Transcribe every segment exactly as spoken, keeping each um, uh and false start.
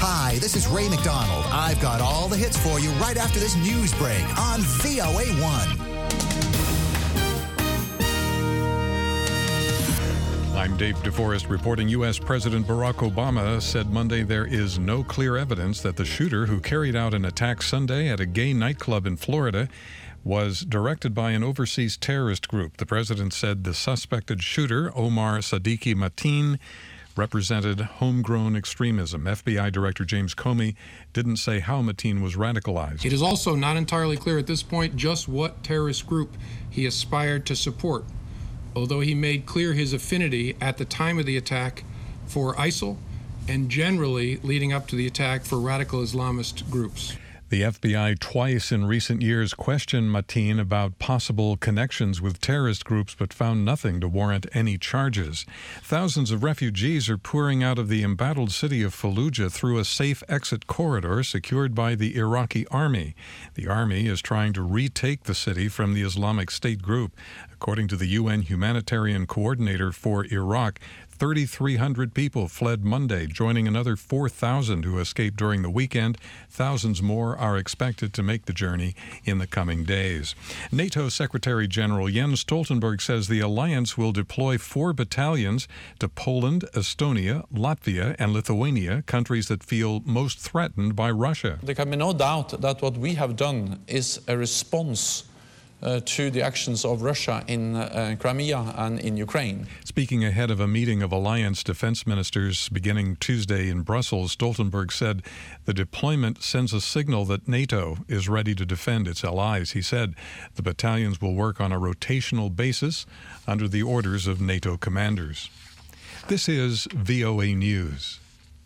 Hi, this is Ray McDonald. I've got all the hits for you right after this news break on V O A one. I'm Dave DeForest reporting. U S. President Barack Obama said Monday there is no clear evidence that the shooter who carried out an attack Sunday at a gay nightclub in Florida was directed by an overseas terrorist group. The president said the suspected shooter, Omar Sadiki Mateen, represented homegrown extremism. F B I Director James Comey didn't say how Mateen was radicalized. It is also not entirely clear at this point just what terrorist group he aspired to support, although he made clear his affinity at the time of the attack for ISIL and generally leading up to the attack for radical Islamist groups. The F B I twice in recent years questioned Mateen about possible connections with terrorist groups but found nothing to warrant any charges. Thousands of refugees are pouring out of the embattled city of Fallujah through a safe exit corridor secured by the Iraqi army. The army is trying to retake the city from the Islamic State group. According to the U N Humanitarian Coordinator for Iraq, thirty-three hundred people fled Monday, joining another four thousand who escaped during the weekend. Thousands more are expected to make the journey in the coming days. NATO Secretary General Jens Stoltenberg says the alliance will deploy four battalions to Poland, Estonia, Latvia, and Lithuania, countries that feel most threatened by Russia. There can be no doubt that what we have done is a response Uh, to the actions of Russia in uh, Crimea and in Ukraine. Speaking ahead of a meeting of alliance defense ministers beginning Tuesday in Brussels, Stoltenberg said the deployment sends a signal that NATO is ready to defend its allies. He said the battalions will work on a rotational basis under the orders of NATO commanders. This is V O A News.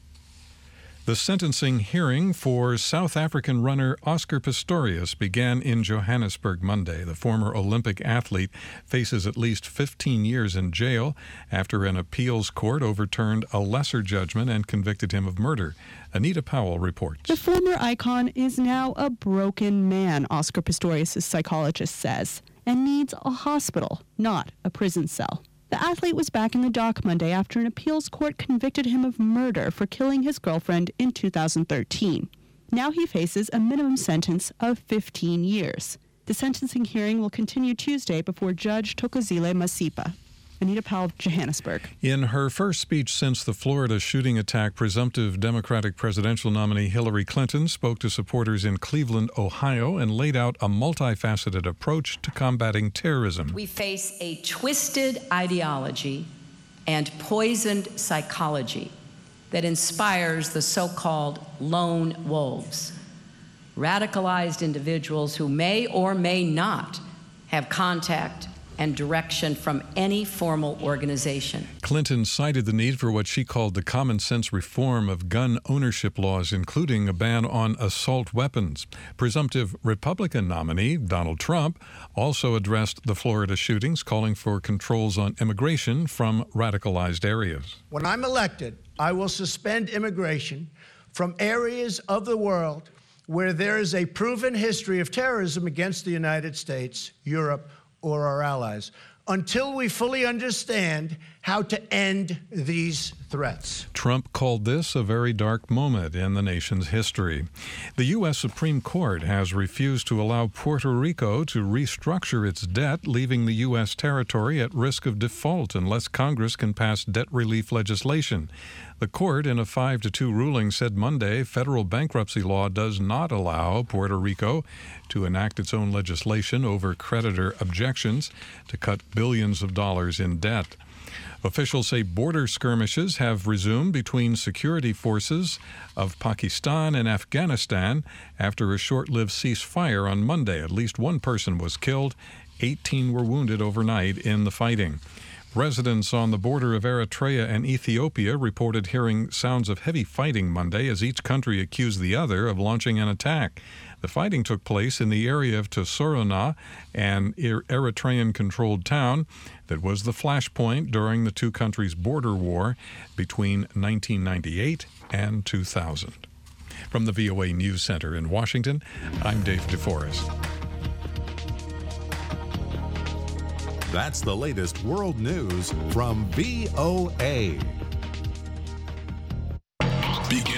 The sentencing hearing for South African runner Oscar Pistorius began in Johannesburg Monday. The former Olympic athlete faces at least fifteen years in jail after an appeals court overturned a lesser judgment and convicted him of murder. Anita Powell reports. The former icon is now a broken man, Oscar Pistorius' psychologist says, and needs a hospital, not a prison cell. The athlete was back in the dock Monday after an appeals court convicted him of murder for killing his girlfriend in two thousand thirteen. Now he faces a minimum sentence of fifteen years. The sentencing hearing will continue Tuesday before Judge Thokozile Masipa. Anita Powell, Johannesburg. In her first speech since the Florida shooting attack, presumptive Democratic presidential nominee Hillary Clinton spoke to supporters in Cleveland, Ohio, and laid out a multifaceted approach to combating terrorism. We face a twisted ideology and poisoned psychology that inspires the so-called lone wolves, radicalized individuals who may or may not have contact and direction from any formal organization. Clinton cited the need for what she called the common sense reform of gun ownership laws, including a ban on assault weapons. Presumptive Republican nominee Donald Trump also addressed the Florida shootings, calling for controls on immigration from radicalized areas. When I'm elected, I will suspend immigration from areas of the world where there is a proven history of terrorism against the United States, Europe, or our allies, until we fully understand how to end these threats. Trump called this a very dark moment in the nation's history. The U S. Supreme Court has refused to allow Puerto Rico to restructure its debt, leaving the U S territory at risk of default unless Congress can pass debt relief legislation. The court, in a five to two ruling, said Monday federal bankruptcy law does not allow Puerto Rico to enact its own legislation over creditor objections to cut billions of dollars in debt. Officials say border skirmishes have resumed between security forces of Pakistan and Afghanistan after a short-lived ceasefire on Monday. At least one person was killed. eighteen were wounded overnight in the fighting. Residents on the border of Eritrea and Ethiopia reported hearing sounds of heavy fighting Monday as each country accused the other of launching an attack. The fighting took place in the area of Tosorona, an Eritrean-controlled town that was the flashpoint during the two countries' border war between nineteen ninety-eight and two thousand. From the V O A News Center in Washington, I'm Dave DeForest. That's the latest world news from V O A.